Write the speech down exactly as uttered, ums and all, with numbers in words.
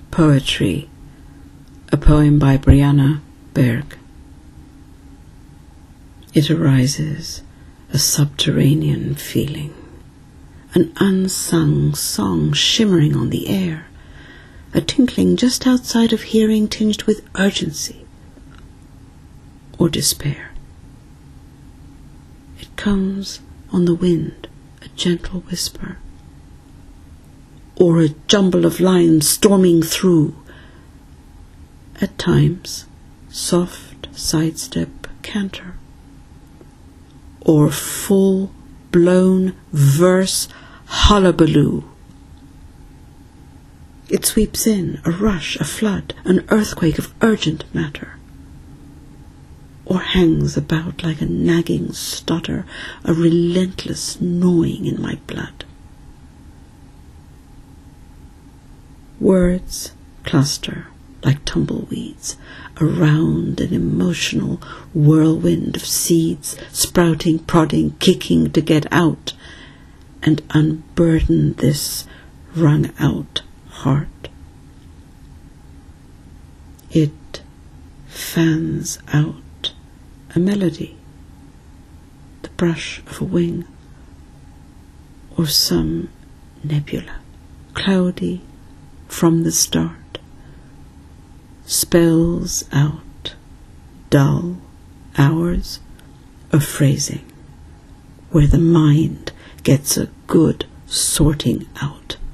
Poetry, a poem by Brianna Berg. It arises, a subterranean feeling, an unsung song shimmering on the air, a tinkling just outside of hearing tinged with urgency or despair. It comes on the wind, a gentle whisper, or a jumble of lines storming through. At times, soft sidestep canter, or full-blown verse hullabaloo. It sweeps in, a rush, a flood, an earthquake of urgent matter, or hangs about like a nagging stutter, a relentless gnawing in my blood. Words cluster like tumbleweeds around an emotional whirlwind of seeds, sprouting, prodding, kicking to get out and unburden this wrung-out heart. It fans out a melody, the brush of a wing, or some nebula, cloudy from the start, spells out dull hours of phrasing where the mind gets a good sorting out.